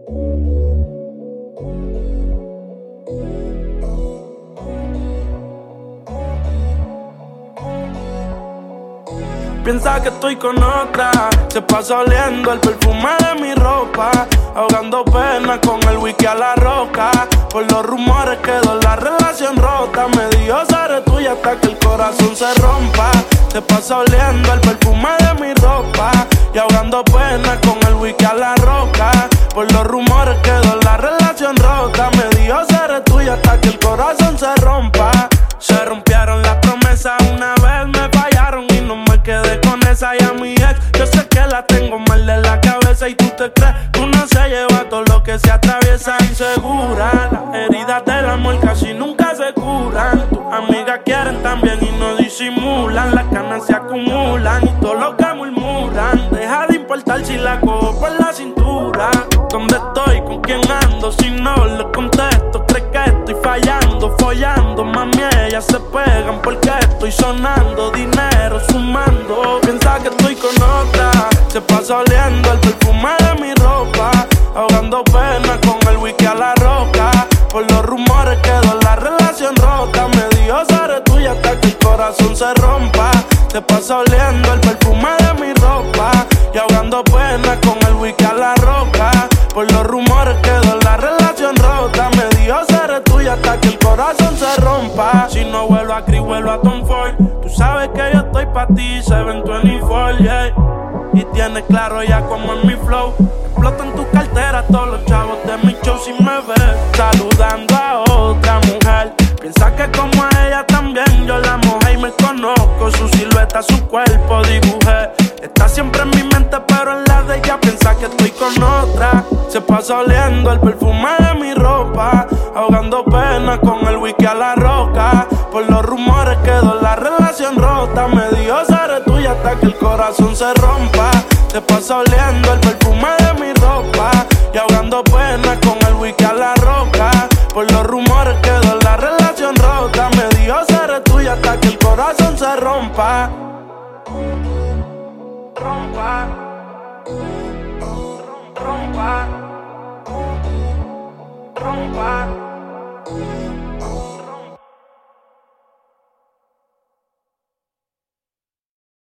Piensa que estoy con otra, se pasa oliendo el perfume de mi ropa, ahogando pena con el whisky a la roca. Por los rumores quedó la relación rota, me dijo seré tuya hasta que el corazón se rompa. Se pasa oliendo el perfume de mi ropa y ahogando pena con el whisky a la roca. Por los rumores quedó la relación rota, me dijo seré tuya hasta que el corazón se rompa. Se rompieron las promesas, una vez me fallaron y no me quedé con esa. Y a mi ex, yo sé que la tengo mal de la cabeza y tú te crees que uno se lleva todo lo que se atraviesa. Insegura, las heridas del amor casi nunca se curan. Tus amigas quieren también y no disimulan. Las canas se acumulan y todo lo que murmuran. Deja de importar si la cojo por la cintura. ¿Dónde estoy? ¿Con quién ando? Si no le contesto, cree que estoy fallando, follando. Mami, ellas se pegan porque estoy sonando, dinero sumando. Piensa que estoy con otra, se pasa oliendo el perfume de mi ropa, ahogando pena con el whisky a la roca. Por los rumores quedó la relación rota, me dijo seré tuya hasta que el corazón se rompa. Se pasa oliendo el perfume de mi ropa y ahogando pena con el whisky a la roca. Por los rumores quedó la relación rota, me dijo seré tuya hasta que el corazón se rompa. Si no vuelvo a Cris, vuelvo a Tom Ford. Tú sabes que yo estoy pa' ti, 724, yeah. Y tienes claro ya como es mi flow. Explotan tus carteras todos los chavos de mi show. Si me ves saludando a otra mujer, piensa que como a ella también yo la mojé y me conozco. Su silueta, su cuerpo dibujé. Está siempre en mi mente pero en la de ella piensa que estoy con otra. Se pasa oliendo el perfume de mi ropa, ahogando pena con el whisky a la roca. Por los rumores quedó la relación rota, me dijo seré tuya hasta que el corazón se rompa. Se pasa oliendo el perfume de mi ropa y ahogando pena con el whisky a la roca. Por los rumores quedó la relación rota, me dijo seré tuya hasta que el corazón se rompa. Rompa.